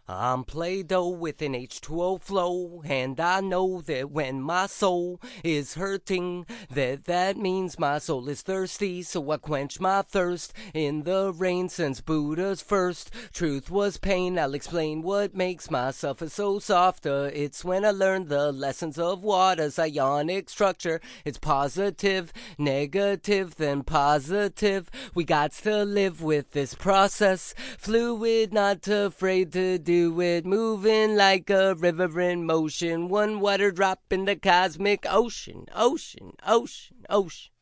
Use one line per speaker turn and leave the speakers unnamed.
I'm Play-Doh with an H2O flow, and I know that when my soul is hurting, that means my soul is thirsty, so I quench my thirst in the rain since Buddha's first truth was pain. I'll explain what makes my suffer so softer. It's when I learned the lessons of water's ionic structure. It's positive, negative, then positive. We got to live with this process, fluid, not afraid to do it, moving like a river in motion, one water drop in the cosmic ocean, ocean, ocean, ocean.